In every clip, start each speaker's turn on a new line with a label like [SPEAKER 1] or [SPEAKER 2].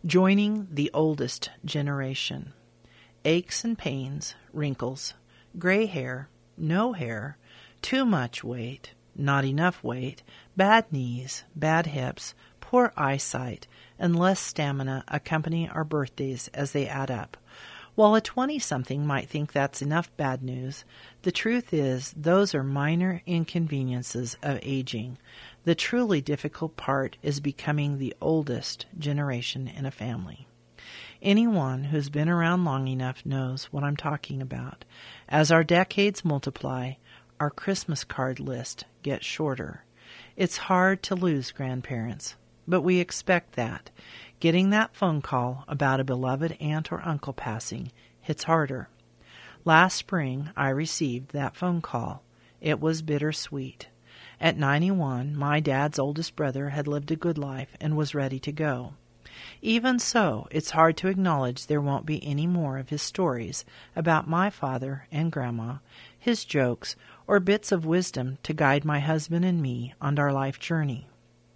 [SPEAKER 1] Joining the oldest generation. Aches and pains, wrinkles, gray hair, no hair, too much weight, not enough weight, bad knees, bad hips, poor eyesight, and less stamina accompany our birthdays as they add up. While a 20-something might think that's enough bad news, the truth is those are minor inconveniences of aging. The truly difficult part is becoming the oldest generation in a family. Anyone who's been around long enough knows what I'm talking about. As our decades multiply, our Christmas card list gets shorter. It's hard to lose grandparents, but we expect that. Getting that phone call about a beloved aunt or uncle passing hits harder. Last spring, I received that phone call. It was bittersweet. At 91, my dad's oldest brother had lived a good life and was ready to go. Even so, it's hard to acknowledge there won't be any more of his stories about my father and Grandma, his jokes, or bits of wisdom to guide my husband and me on our life journey.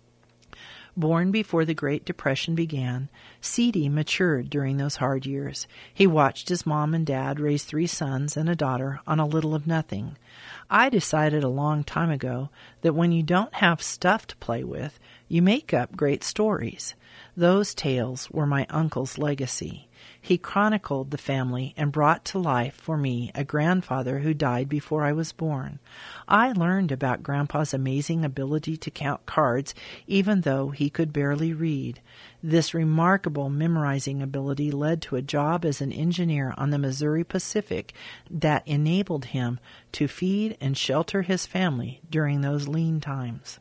[SPEAKER 1] Born before the Great Depression began, C.D. matured during those hard years. He watched his mom and dad raise 3 sons and a daughter on a little of nothing. I decided a long time ago that when you don't have stuff to play with, you make up great stories. Those tales were my uncle's legacy. He chronicled the family and brought to life for me a grandfather who died before I was born. I learned about Grandpa's amazing ability to count cards even though he could barely read. This remarkable memorizing ability led to a job as an engineer on the Missouri Pacific that enabled him to feed and shelter his family during those lean times.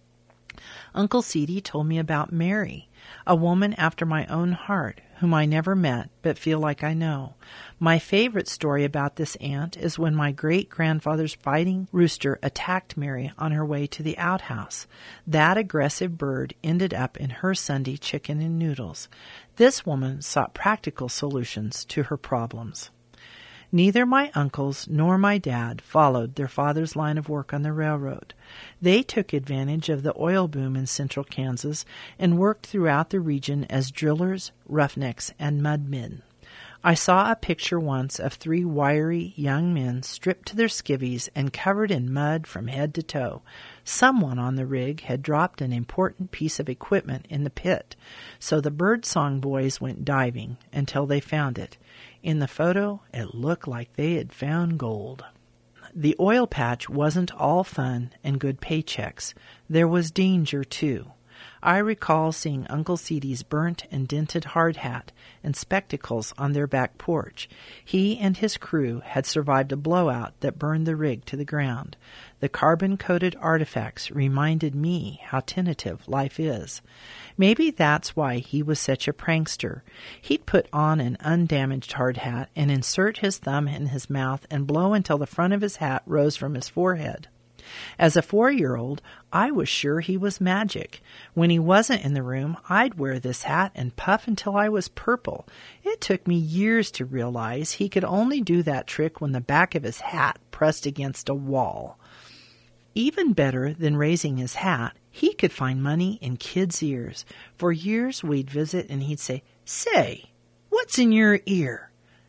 [SPEAKER 1] Uncle C.D. told me about Mary, a woman after my own heart, whom I never met but feel like I know. My favorite story about this aunt is when my great-grandfather's fighting rooster attacked Mary on her way to the outhouse. That aggressive bird ended up in her Sunday chicken and noodles. This woman sought practical solutions to her problems. Neither my uncles nor my dad followed their father's line of work on the railroad. They took advantage of the oil boom in central Kansas and worked throughout the region as drillers, roughnecks, and mudmen. I saw a picture once of 3 wiry young men stripped to their skivvies and covered in mud from head to toe. Someone on the rig had dropped an important piece of equipment in the pit, so the birdsong boys went diving until they found it. In the photo, it looked like they had found gold. The oil patch wasn't all fun and good paychecks. There was danger, too. I recall seeing Uncle C.D.'s burnt and dented hard hat and spectacles on their back porch. He and his crew had survived a blowout that burned the rig to the ground. The carbon-coated artifacts reminded me how tentative life is. Maybe that's why he was such a prankster. He'd put on an undamaged hard hat and insert his thumb in his mouth and blow until the front of his hat rose from his forehead. As a 4-year-old, I was sure he was magic. When he wasn't in the room, I'd wear this hat and puff until I was purple. It took me years to realize he could only do that trick when the back of his hat pressed against a wall. Even better than raising his hat, he could find money in kids' ears. For years we'd visit and he'd say, "Say, what's in your ear?"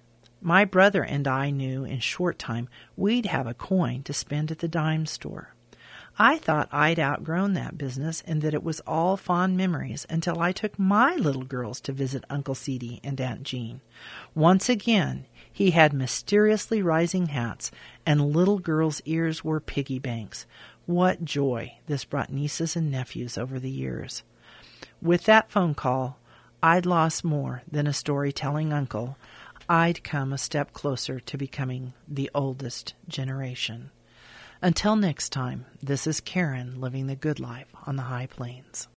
[SPEAKER 1] My brother and I knew in short time we'd have a coin to spend at the dime store. I thought I'd outgrown that business and that it was all fond memories until I took my little girls to visit Uncle C.D. and Aunt Jean. Once again, he had mysteriously rising hats, and little girls' ears were piggy banks. What joy this brought nieces and nephews over the years. With that phone call, I'd lost more than a storytelling uncle. I'd come a step closer to becoming the oldest generation. Until next time, this is Karen living the good life on the high plains.